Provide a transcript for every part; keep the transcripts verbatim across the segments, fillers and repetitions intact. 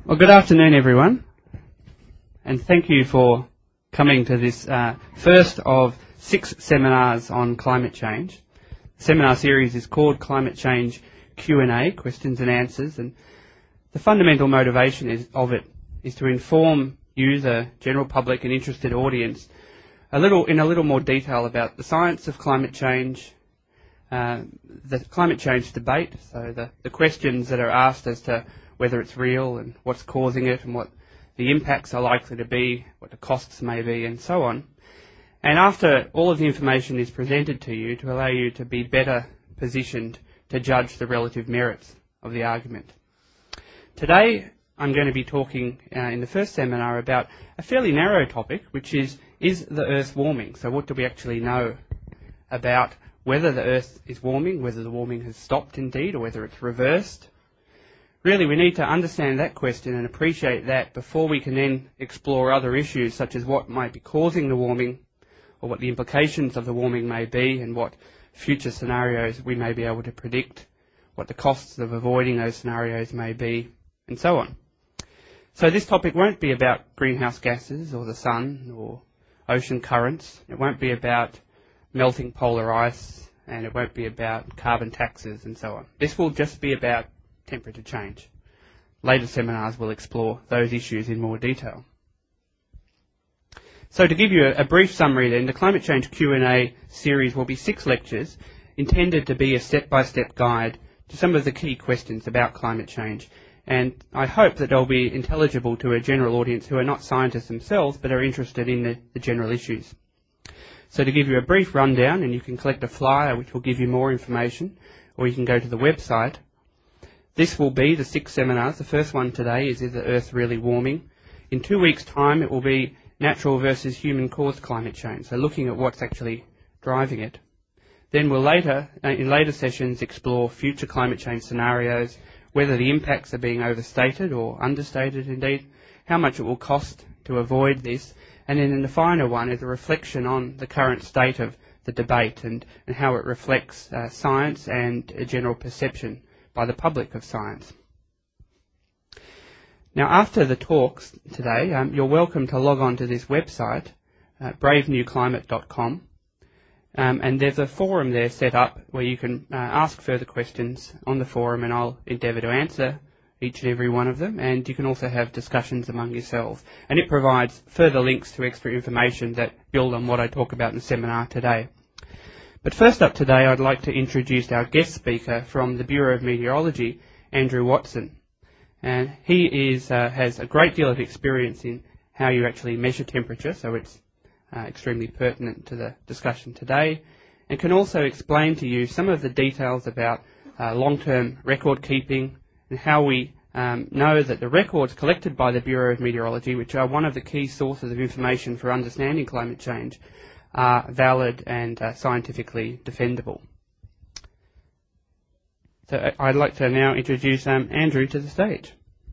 Well, good afternoon, everyone, and thank you for coming to this uh, first of six seminars on climate change. The seminar series is called Climate Change Q and A, Questions and Answers, and the fundamental motivation is, of it is to inform you, the general public and interested audience, a little in a little more detail about the science of climate change, uh, the climate change debate, so the, the questions that are asked as to whether it's real and what's causing it and what the impacts are likely to be, what the costs may be, and so on. And after all of the information is presented to you, to allow you to be better positioned to judge the relative merits of the argument. Today, I'm going to be talking uh, in the first seminar about a fairly narrow topic, which is, is the Earth warming? So what do we actually know about whether the Earth is warming, whether the warming has stopped indeed, or whether it's reversed? Really, we need to understand that question and appreciate that before we can then explore other issues such as what might be causing the warming, or what the implications of the warming may be, and what future scenarios we may be able to predict, what the costs of avoiding those scenarios may be, and so on. So this topic won't be about greenhouse gases or the sun or ocean currents. It won't be about melting polar ice, and it won't be about carbon taxes and so on. This will just be about temperature change. Later seminars will explore those issues in more detail. So to give you a, a brief summary then, the Climate Change Q and A series will be six lectures intended to be a step-by-step guide to some of the key questions about climate change. And I hope that they'll be intelligible to a general audience who are not scientists themselves but are interested in the, the general issues. So to give you a brief rundown, and you can collect a flyer which will give you more information, or you can go to the website. This will be the six seminars. The first one today is Is the Earth Really Warming? In two weeks' time it will be Natural versus Human-Caused Climate Change, so looking at what's actually driving it. Then we'll later, in later sessions, explore future climate change scenarios, whether the impacts are being overstated or understated indeed, how much it will cost to avoid this, and then in the final one is a reflection on the current state of the debate and, and how it reflects uh, science and a general perception by the public of science. Now, after the talks today, um, you're welcome to log on to this website, uh, brave new climate dot com, um, and there's a forum there set up where you can uh, ask further questions on the forum, and I'll endeavour to answer each and every one of them, and you can also have discussions among yourselves. And it provides further links to extra information that build on what I talk about in the seminar today. But first up today, I'd like to introduce our guest speaker from the Bureau of Meteorology, Andrew Watson. And he is, uh, has a great deal of experience in how you actually measure temperature, so it's uh, extremely pertinent to the discussion today, and can also explain to you some of the details about uh, long-term record keeping and how we um, know that the records collected by the Bureau of Meteorology, which are one of the key sources of information for understanding climate change, are valid and uh, scientifically defendable. So I'd like to now introduce um, Andrew to the stage.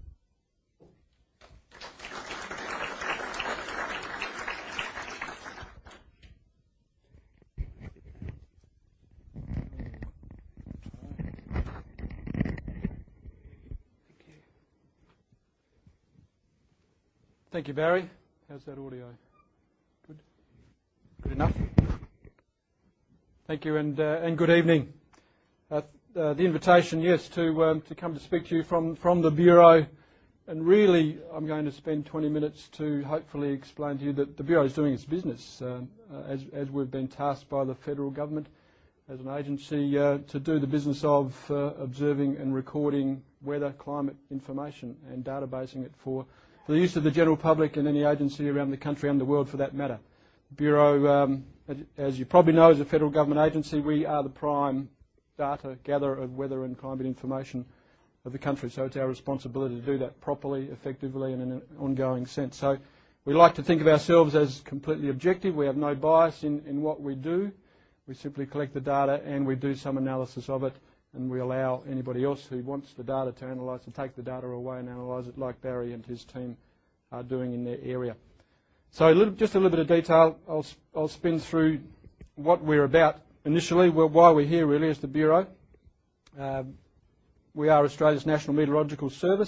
Thank you, Barry. How's that audio? Good? Good enough? Thank you, and uh, and good evening. Uh, uh, the invitation, yes, to um, to come to speak to you from, from the Bureau, and really I'm going to spend twenty minutes to hopefully explain to you that the Bureau is doing its business, uh, uh, as, as we've been tasked by the federal government as an agency uh, to do the business of uh, observing and recording weather, climate information and databasing it for for the use of the general public and any agency around the country and the world for that matter. The Bureau, um, as you probably know, is a federal government agency. We are the prime data gatherer of weather and climate information of the country, so it's our responsibility to do that properly, effectively and in an ongoing sense. So we like to think of ourselves as completely objective. We have no bias in, in what we do. We simply collect the data and we do some analysis of it, and we allow anybody else who wants the data to analyse to take the data away and analyse it like Barry and his team are doing in their area. So a little, just a little bit of detail. I'll, I'll spin through what we're about initially, well, why we're here really as the Bureau. Um, we are Australia's National Meteorological Service.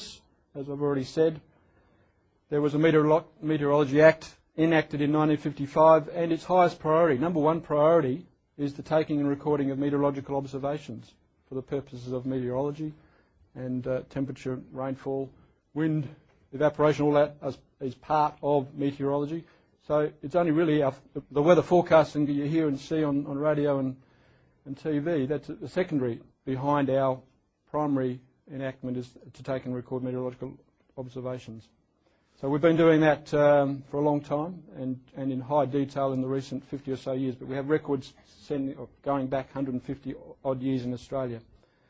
as I've already said. There was a Meteorolo- Meteorology Act enacted in nineteen fifty-five, and its highest priority, number one priority, is the taking and recording of meteorological observations for the purposes of meteorology and uh, temperature, rainfall, wind, evaporation, all that is, is part of meteorology. So it's only really our, the weather forecasting that you hear and see on, on radio and, and T V, that's the secondary behind our primary enactment is to take and record meteorological observations. So we've been doing that um, for a long time and, and in high detail in the recent fifty or so years, but we have records sending, going back one hundred fifty odd years in Australia.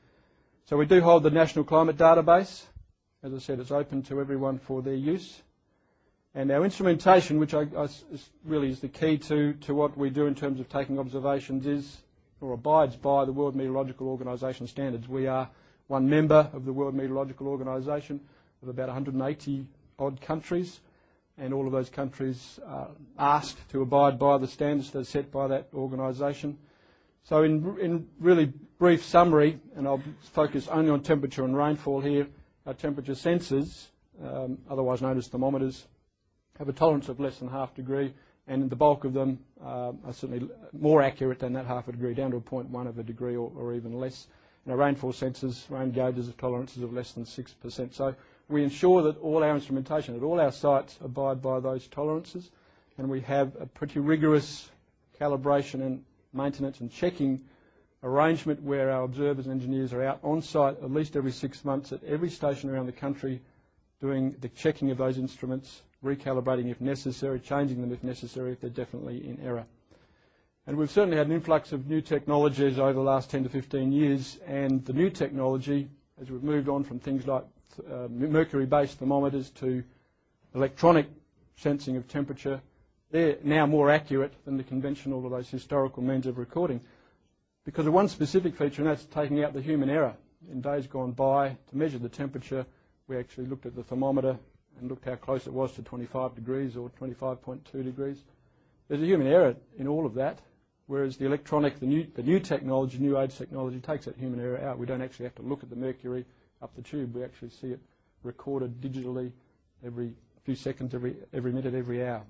So we do hold the National Climate Database. As I said, it's open to everyone for their use. And our instrumentation, which I, I, is really is the key to, to what we do in terms of taking observations, is or abides by the World Meteorological Organisation standards. We are one member of the World Meteorological Organisation of about one hundred eighty odd countries, and all of those countries are asked to abide by the standards that are set by that organisation. So in, in really brief summary, and I'll focus only on temperature and rainfall here, our temperature sensors, um, otherwise known as thermometers, have a tolerance of less than half degree, and the bulk of them uh, are certainly more accurate than that half a degree, down to a zero point one of a degree or, or even less. And our rainfall sensors, rain gauges, have tolerances of less than six percent. So we ensure that all our instrumentation at all our sites abide by those tolerances, and we have a pretty rigorous calibration and maintenance and checking arrangement where our observers and engineers are out on site at least every six months at every station around the country doing the checking of those instruments, recalibrating if necessary, changing them if necessary if they're definitely in error. And we've certainly had an influx of new technologies over the last ten to fifteen years, and the new technology, as we've moved on from things like uh, mercury-based thermometers to electronic sensing of temperature, they're now more accurate than the conventional or those historical means of recording because of one specific feature, and that's taking out the human error. In days gone by, to measure the temperature, we actually looked at the thermometer and looked how close it was to twenty-five degrees or twenty-five point two degrees. There's a human error in all of that, whereas the electronic, the new, the new technology, new age technology, takes that human error out. We don't actually have to look at the mercury up the tube. We actually see it recorded digitally every few seconds, every, every minute, every hour.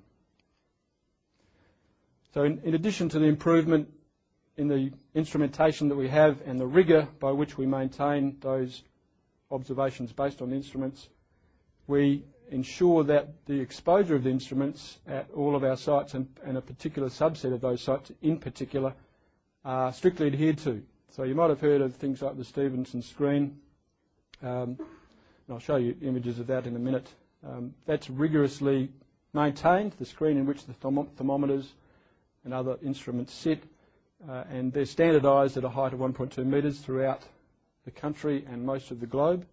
So in, in addition to the improvement in the instrumentation that we have and the rigour by which we maintain those observations based on the instruments, we ensure that the exposure of the instruments at all of our sites and, and a particular subset of those sites in particular are strictly adhered to. So you might have heard of things like the Stevenson screen, um, and I'll show you images of that in a minute. Um, that's rigorously maintained, the screen in which the therm thermometers and other instruments sit, uh, and they're standardised at a height of one point two metres throughout the country and most of the globe.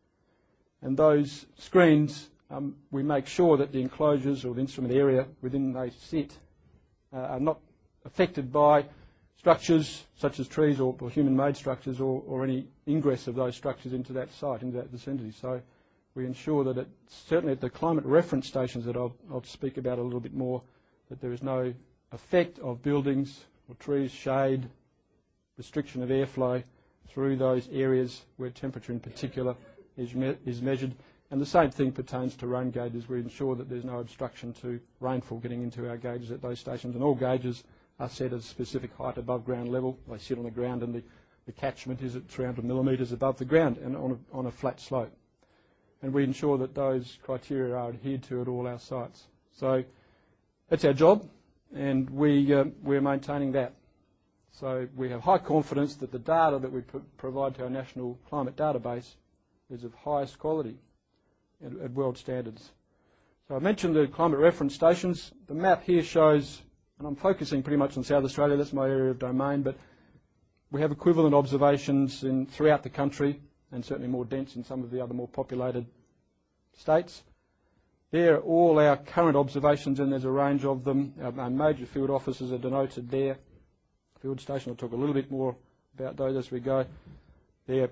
And those screens, um, we make sure that the enclosures or the instrument area within they sit uh, are not affected by structures such as trees or, or human-made structures or, or any ingress of those structures into that site, into that vicinity. So we ensure that it, certainly at the climate reference stations that I'll, I'll speak about a little bit more, that there is no effect of buildings or trees, shade, restriction of airflow through those areas where temperature in particular is, me is measured. And the same thing pertains to rain gauges. We ensure that there's no obstruction to rainfall getting into our gauges at those stations. And all gauges are set at a specific height above ground level. They sit on the ground and the, the catchment is at three hundred millimetres above the ground and on a, on a flat slope. And we ensure that those criteria are adhered to at all our sites. So that's our job, and we, uh, we're maintaining that. So we have high confidence that the data that we provide to our National Climate Database is of highest quality at, at world standards. So I mentioned the climate reference stations. The map here shows, and I'm focusing pretty much on South Australia, that's my area of domain, but we have equivalent observations in, throughout the country, and certainly more dense in some of the other more populated states. There are all our current observations, and there's a range of them. Our, our major field offices are denoted there. Field station, I'll talk a little bit more about those as we go. There,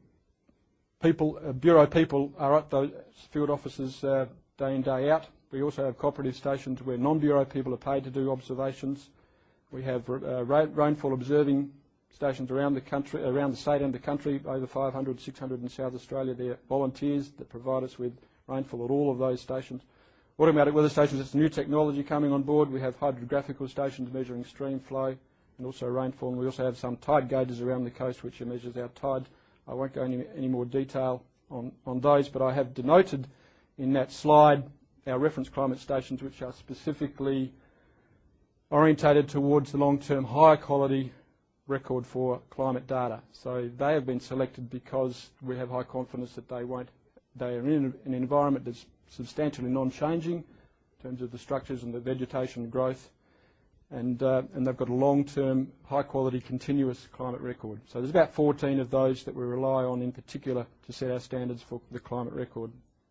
people, uh, Bureau people are at those field offices uh, day in, day out. We also have cooperative stations where non-Bureau people are paid to do observations. We have uh, rain, rainfall observing stations around the country, around the state and the country, over five hundred, six hundred in South Australia. They're volunteers that provide us with rainfall at all of those stations. Automatic weather stations, it's new technology coming on board. We have hydrographical stations measuring stream flow and also rainfall, and we also have some tide gauges around the coast which measures our tide. I won't go into any more detail on, on those, but I have denoted in that slide our reference climate stations, which are specifically orientated towards the long-term high quality record for climate data. So they have been selected because we have high confidence that they won't, they are in an environment that's substantially non-changing in terms of the structures and the vegetation growth, and, uh, and they've got a long-term, high-quality, continuous climate record. So there's about fourteen of those that we rely on in particular to set our standards for the climate record.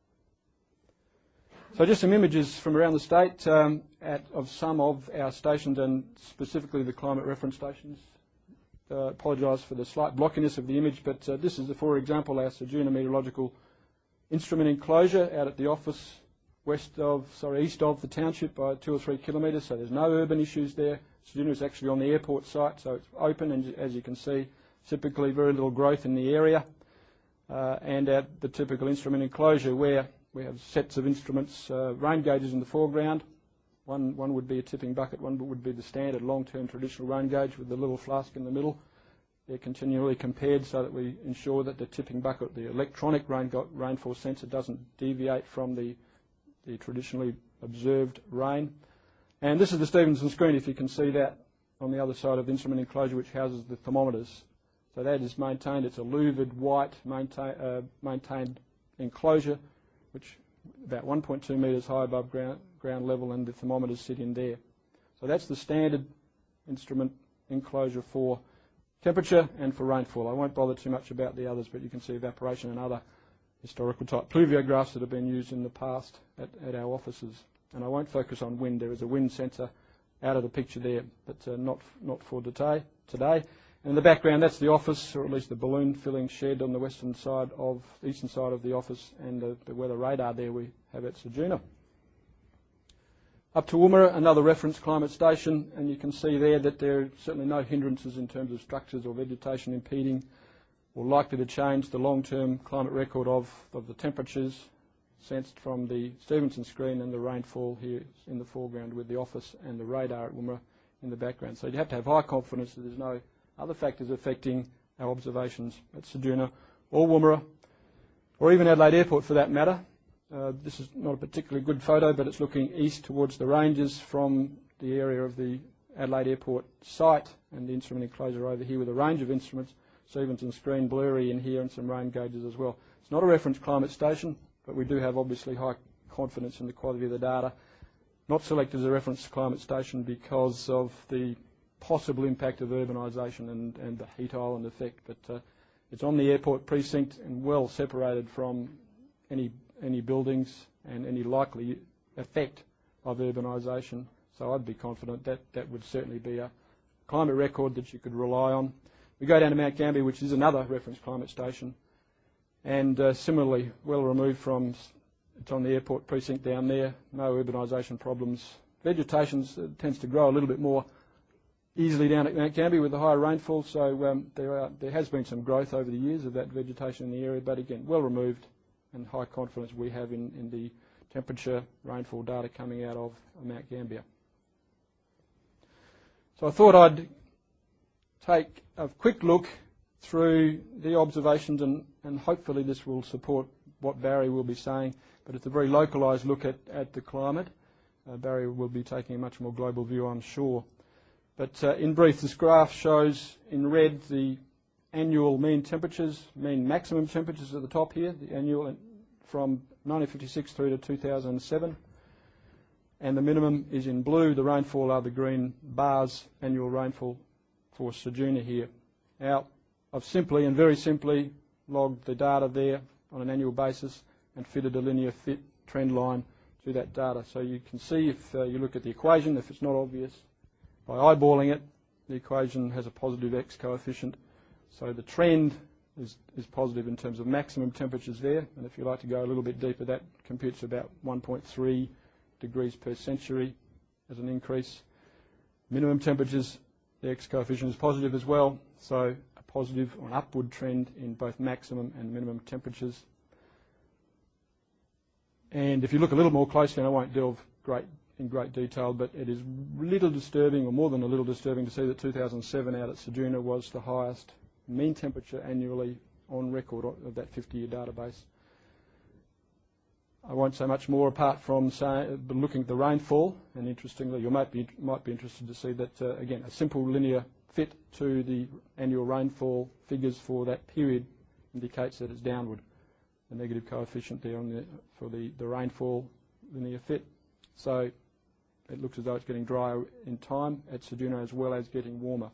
So just some images from around the state um, at, of some of our stations, and specifically the climate reference stations. Uh, apologise for the slight blockiness of the image, but uh, this is, for example, our Ceduna meteorological instrument enclosure out at the office west of, sorry, east of the township by two or three kilometres, so there's no urban issues there. Ceduna is actually on the airport site, so it's open, and as you can see, typically very little growth in the area. Uh, and at the typical instrument enclosure where we have sets of instruments, uh, rain gauges in the foreground. One, one would be a tipping bucket, one would be the standard long-term traditional rain gauge with the little flask in the middle. They're continually compared so that we ensure that the tipping bucket, the electronic rain rainfall sensor, doesn't deviate from the, the traditionally observed rain. And this is the Stevenson screen, if you can see that on the other side of the instrument enclosure, which houses the thermometers. So that is maintained. It's a louvered white maintain, uh, maintained enclosure, which about one point two metres high above ground, ground level, and the thermometers sit in there. So that's the standard instrument enclosure for temperature and for rainfall. I won't bother too much about the others, but you can see evaporation and other historical type pluviographs that have been used in the past at, at our offices. And I won't focus on wind. There is a wind sensor out of the picture there, but uh, not, not for today. today. And in the background, that's the office, or at least the balloon filling shed on the western side of, the eastern side of the office, and the, the weather radar there we have at Ceduna. Up to Woomera, another reference climate station, and you can see there that there are certainly no hindrances in terms of structures or vegetation impeding or likely to change the long-term climate record of, of the temperatures sensed from the Stevenson screen and the rainfall here in the foreground with the office and the radar at Woomera in the background. So you have to have high confidence that there's no other factors affecting our observations at Ceduna or Woomera, or even Adelaide Airport for that matter. Uh, this is not a particularly good photo, but it's looking east towards the ranges from the area of the Adelaide Airport site, and the instrument enclosure over here with a range of instruments. Stevenson screen blurry in here and some rain gauges as well. It's not a reference climate station, but we do have obviously high confidence in the quality of the data. Not selected as a reference climate station because of the possible impact of urbanisation and, and the heat island effect, but uh, it's on the airport precinct and well separated from any any buildings and any likely effect of urbanisation. So I'd be confident that that would certainly be a climate record that you could rely on. We go down to Mount Gambier, which is another reference climate station, and uh, similarly well removed from, it's on the airport precinct down there, no urbanisation problems. Vegetation uh, tends to grow a little bit more easily down at Mount Gambier with the higher rainfall, so um, there, are, there has been some growth over the years of that vegetation in the area, but again, well removed, and high confidence we have in, in the temperature rainfall data coming out of Mount Gambier. So I thought I'd take a quick look through the observations, and, and hopefully this will support what Barry will be saying, but it's a very localised look at, at the climate. Uh, Barry will be taking a much more global view, I'm sure. But uh, in brief, this graph shows in red the annual mean temperatures, mean maximum temperatures at the top here, the annual from nineteen fifty-six through to two thousand seven. And the minimum is in blue. The rainfall are the green bars, annual rainfall for Ceduna here. Now, I've simply and very simply logged the data there on an annual basis and fitted a linear fit trend line to that data. So you can see if uh, you look at the equation, if it's not obvious, by eyeballing it, the equation has a positive X coefficient. So the trend is, is positive in terms of maximum temperatures there. And if you like to go a little bit deeper, that computes about one point three degrees per century as an increase. Minimum temperatures, the X coefficient is positive as well. so a positive or an upward trend in both maximum and minimum temperatures. And if you look a little more closely, and I won't delve great in great detail, but it is little disturbing, or more than a little disturbing, to see that two thousand seven out at Ceduna was the highest mean temperature annually on record of that fifty-year database. I won't say much more apart from say, looking at the rainfall, and interestingly, you might be, might be interested to see that, uh, again, a simple linear fit to the annual rainfall figures for that period indicates that it's downward. The negative coefficient there on the, for the, the rainfall linear fit. So it looks as though it's getting drier in time at Ceduna as well as getting warmer.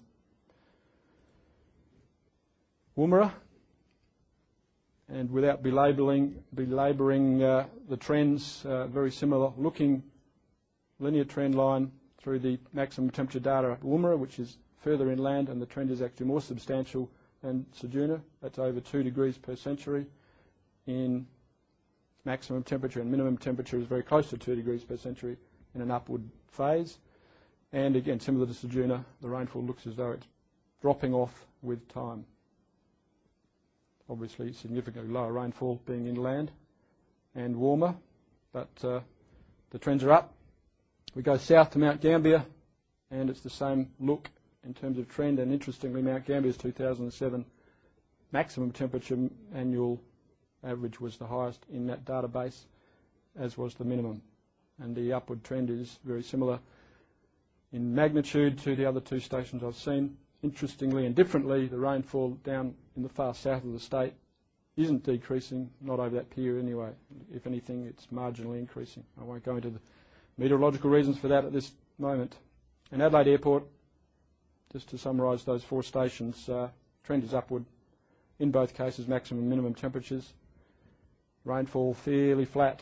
Woomera, and without belabouring, belabouring uh, the trends, uh, very similar looking linear trend line through the maximum temperature data at Woomera, which is further inland, and the trend is actually more substantial than Ceduna. That's over two degrees per century in maximum temperature, and minimum temperature is very close to two degrees per century in an upward phase. And again, similar to Ceduna, the rainfall looks as though it's dropping off with time. Obviously, significantly lower rainfall being inland and warmer, but uh, the trends are up. We go south to Mount Gambier, and it's the same look in terms of trend. And interestingly, Mount Gambier's two thousand seven maximum temperature annual average was the highest in that database, as was the minimum. And the upward trend is very similar in magnitude to the other two stations I've seen. Interestingly and differently, the rainfall down in the far south of the state isn't decreasing, not over that period anyway. If anything, it's marginally increasing. I won't go into the meteorological reasons for that at this moment. In Adelaide Airport, just to summarise those four stations, uh, trend is upward in both cases, maximum and minimum temperatures. Rainfall fairly flat.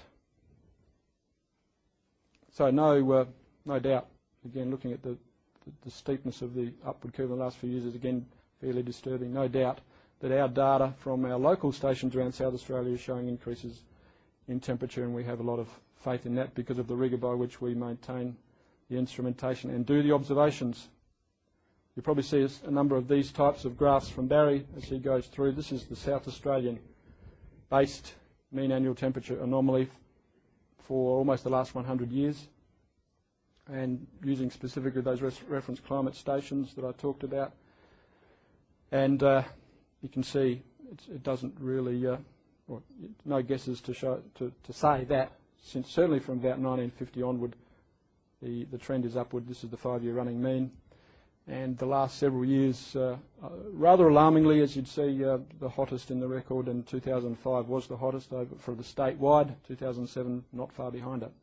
So no, uh, no doubt, again, looking at the, the, the steepness of the upward curve in the last few years is again fairly disturbing. No doubt that our data from our local stations around South Australia is showing increases in temperature, and we have a lot of faith in that because of the rigour by which we maintain the instrumentation and do the observations. You'll probably see a number of these types of graphs from Barry as he goes through. This is the South Australian based mean annual temperature anomaly for almost the last one hundred years, and using specifically those res reference climate stations that I talked about. And uh, you can see it's, it doesn't really, uh, well, no guesses to, show, to, to say that, since certainly from about nineteen fifty onward, the, the trend is upward. This is the five-year running mean. And the last several years, uh, uh, rather alarmingly, as you'd see, uh, the hottest in the record in two thousand five was the hottest over for the statewide, two thousand seven not far behind it.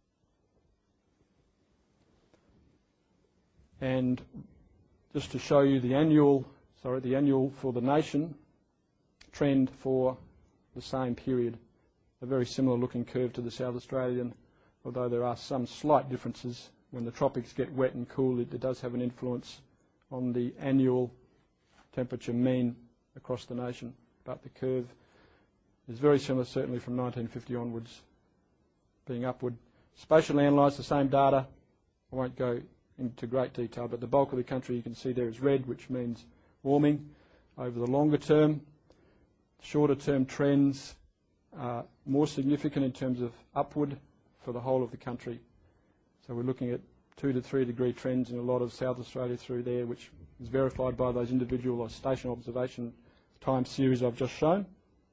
And just to show you the annual, sorry, the annual for the nation trend for the same period, a very similar looking curve to the South Australian, although there are some slight differences. When the tropics get wet and cool, it, it does have an influence on the annual temperature mean across the nation. But the curve is very similar, certainly from nineteen fifty onwards, being upward. Spatially analysed, the same data. I won't go into great detail, but the bulk of the country you can see there is red, which means warming. Over the longer term, shorter term trends are more significant in terms of upward for the whole of the country. So we're looking at two to three degree trends in a lot of South Australia through there, which is verified by those individual or station observation time series I've just shown.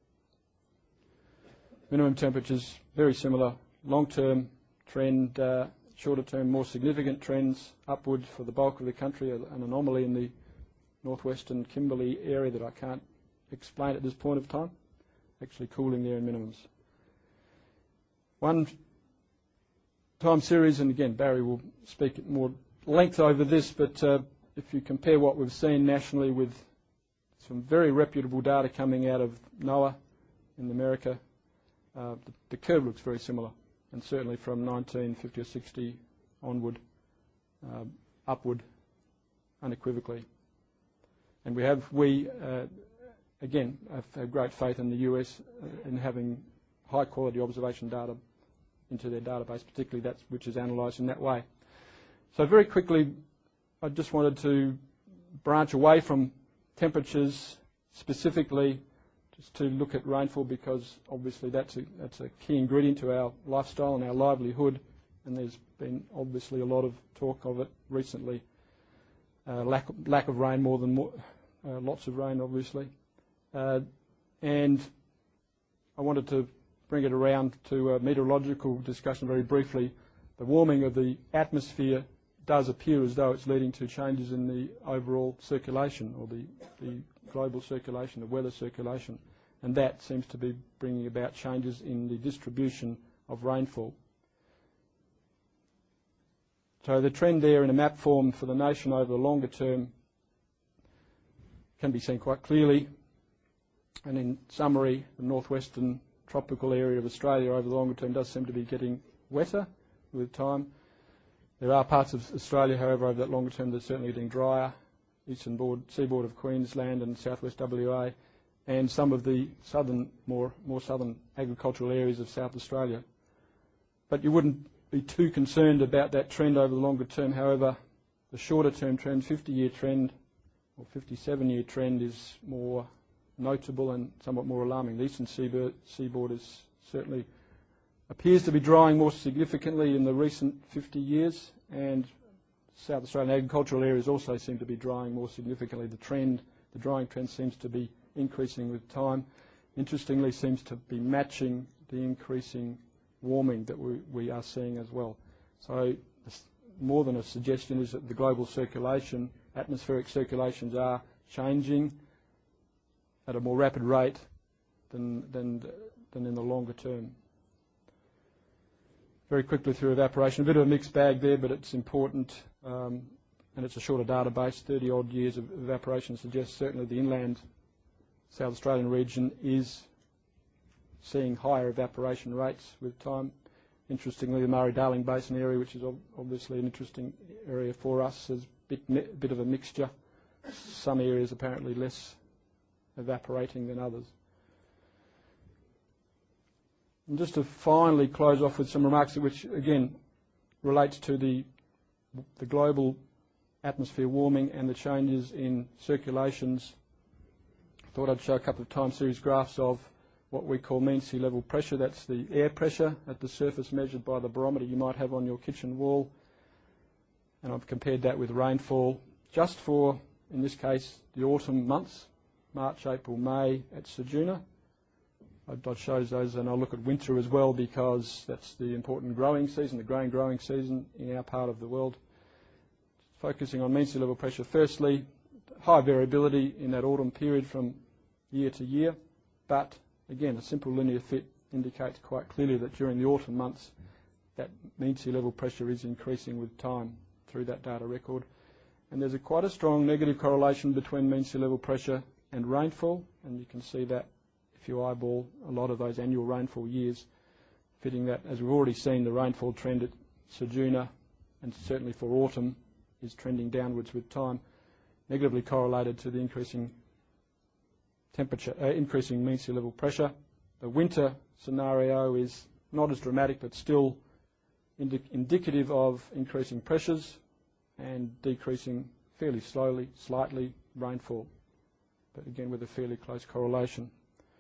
Minimum temperatures, very similar. Long-term trend, uh, shorter-term, more significant trends upward for the bulk of the country, an anomaly in the northwestern Kimberley area that I can't explain at this point of time, actually cooling there in minimums. One time series, and again, Barry will speak at more length over this, but uh, if you compare what we've seen nationally with some very reputable data coming out of NOAA in America, uh, the, the curve looks very similar, and certainly from nineteen fifty or sixty onward, uh, upward unequivocally. And we have, we, uh, again, have, have great faith in the U S in having high quality observation data into their database, particularly that which is analysed in that way. So very quickly, I just wanted to branch away from temperatures specifically, just to look at rainfall, because obviously that's a, that's a key ingredient to our lifestyle and our livelihood, and there's been obviously a lot of talk of it recently. Uh, lack, lack of rain more than more, uh, lots of rain, obviously. Uh, and I wanted to bring it around to a meteorological discussion very briefly. The warming of the atmosphere does appear as though it's leading to changes in the overall circulation, or the, the global circulation, the weather circulation, and that seems to be bringing about changes in the distribution of rainfall. So the trend there in a map form for the nation over the longer term can be seen quite clearly. And in summary, the northwestern tropical area of Australia over the longer term does seem to be getting wetter with time. There are parts of Australia, however, over that longer term that are certainly getting drier. Eastern board, seaboard of Queensland and southwest W A, and some of the southern, more, more southern agricultural areas of South Australia. But you wouldn't be too concerned about that trend over the longer term. However, the shorter term trend, fifty-year trend or fifty-seven-year trend, is more notable and somewhat more alarming. The eastern seaboard, seaboard is certainly appears to be drying more significantly in the recent fifty years, and South Australian agricultural areas also seem to be drying more significantly. The trend, the drying trend seems to be increasing with time. Interestingly, seems to be matching the increasing warming that we, we are seeing as well. So more than a suggestion is that the global circulation, atmospheric circulations are changing at a more rapid rate than, than, than in the longer term. Very quickly through evaporation, a bit of a mixed bag there, but it's important, um, and it's a shorter database. thirty odd years of evaporation suggests certainly the inland South Australian region is seeing higher evaporation rates with time. Interestingly, the Murray-Darling Basin area, which is obviously an interesting area for us, is a bit, bit of a mixture. Some areas apparently less evaporating than others. And just to finally close off with some remarks which, again, relates to the, the global atmosphere warming and the changes in circulations. I thought I'd show a couple of time series graphs of what we call mean sea level pressure. That's the air pressure at the surface measured by the barometer you might have on your kitchen wall. And I've compared that with rainfall just for, in this case, the autumn months, March, April, May at Ceduna. I shows those, and I'll look at winter as well, because that's the important growing season, the grain growing season in our part of the world. Focusing on mean sea level pressure, firstly, high variability in that autumn period from year to year, but again, a simple linear fit indicates quite clearly that during the autumn months, that mean sea level pressure is increasing with time through that data record. And there's a quite a strong negative correlation between mean sea level pressure and rainfall, and you can see that if you eyeball a lot of those annual rainfall years, fitting that, as we've already seen, the rainfall trend at Ceduna, and certainly for autumn, is trending downwards with time, negatively correlated to the increasing temperature, uh, increasing mean sea level pressure. The winter scenario is not as dramatic, but still indi indicative of increasing pressures and decreasing fairly slowly, slightly, rainfall, but again with a fairly close correlation.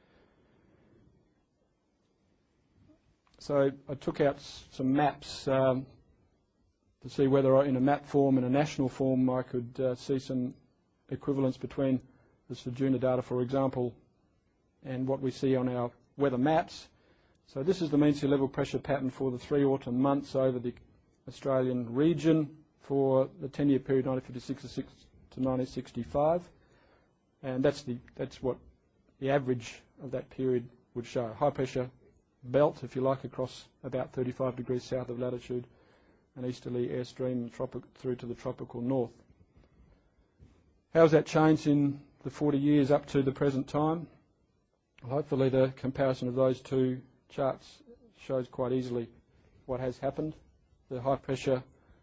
So I took out some maps um, to see whether I, in a map form and a national form, I could uh, see some equivalence between the Ceduna data, for example, and what we see on our weather maps. So this is the mean sea level pressure pattern for the three autumn months over the Australian region for the ten-year period nineteen fifty-six to nineteen sixty-five, and that's the that's what the average of that period would show. High pressure belt, if you like, across about thirty-five degrees south of latitude, an easterly airstream tropic, through to the tropical north. How has that changed in the forty years up to the present time? Well, hopefully the comparison of those two charts shows quite easily what has happened. The high pressure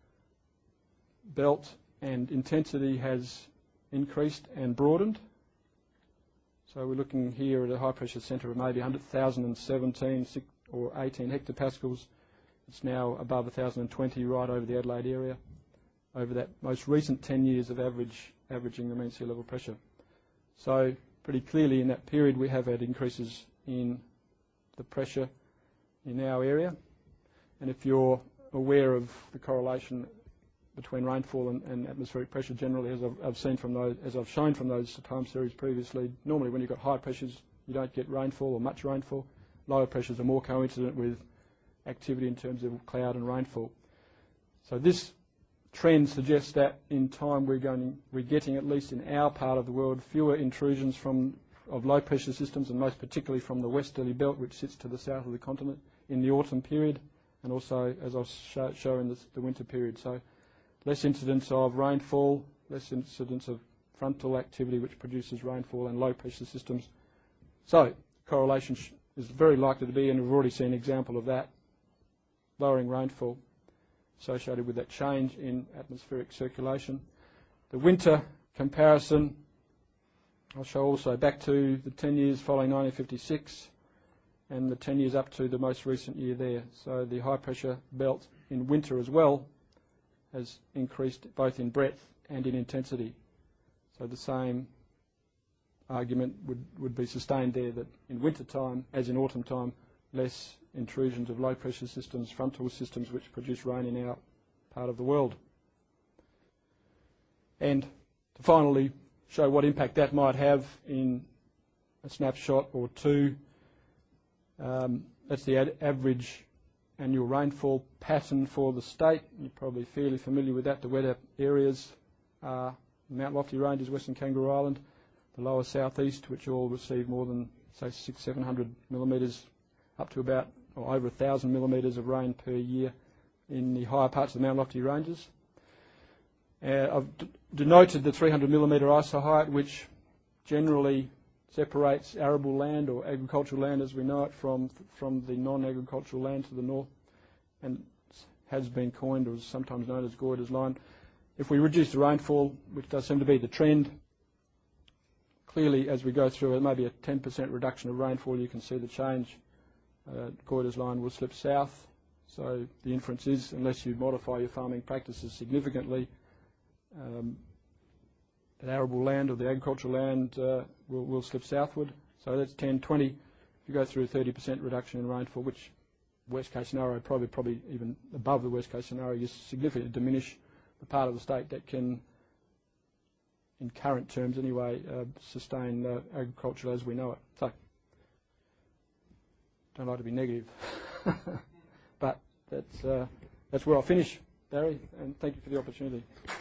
belt and intensity has increased and broadened. So we're looking here at a high pressure centre of maybe one hundred thousand seventeen or eighteen hectopascals. It's now above one thousand twenty right over the Adelaide area, over that most recent ten years of average, averaging the mean sea level pressure. So pretty clearly in that period we have had increases in the pressure in our area. And if you're aware of the correlation between rainfall and, and atmospheric pressure generally, as I've, I've seen from those, as I've shown from those time series previously, normally when you've got high pressures you don't get rainfall or much rainfall. Lower pressures are more coincident with activity in terms of cloud and rainfall. So this trend suggests that in time we're going, we're getting, at least in our part of the world, fewer intrusions from of low pressure systems, and most particularly from the westerly belt, which sits to the south of the continent, in the autumn period, and also, as I'll show, show in the, the winter period. So less incidence of rainfall, less incidence of frontal activity which produces rainfall, and low pressure systems. So correlation is very likely to be, and we've already seen an example of that, lowering rainfall associated with that change in atmospheric circulation. The winter comparison, I'll show also back to the ten years following nineteen fifty-six and the ten years up to the most recent year there. So the high pressure belt in winter as well has increased both in breadth and in intensity. So the same argument would, would be sustained there, that in winter time, as in autumn time, less intrusions of low pressure systems, frontal systems which produce rain in our part of the world. And to finally show what impact that might have in a snapshot or two, um, that's the ad average annual rainfall pattern for the state. You're probably fairly familiar with that. The wetter areas are Mount Lofty Ranges, Western Kangaroo Island, the lower southeast, which all receive more than, say, six, seven hundred millimetres, up to about or over a thousand millimetres of rain per year in the higher parts of the Mount Lofty Ranges. Uh, I've d denoted the three hundred millimetre I S O height, which generally separates arable land or agricultural land as we know it from from the non-agricultural land to the north, and has been coined or is sometimes known as Goyder's line. If we reduce the rainfall, which does seem to be the trend, clearly as we go through it, maybe a ten percent reduction of rainfall, you can see the change. Uh, Goyder's line will slip south. So the inference is, unless you modify your farming practices significantly, um, the arable land or the agricultural land uh, will, will slip southward. So that's ten, twenty. If you go through a thirty percent reduction in rainfall, which worst case scenario, probably probably even above the worst case scenario, you significantly diminish the part of the state that can, in current terms anyway, uh, sustain uh, agriculture as we know it. So, don't like to be negative, but that's uh, that's where I'll finish, Barry, and thank you for the opportunity.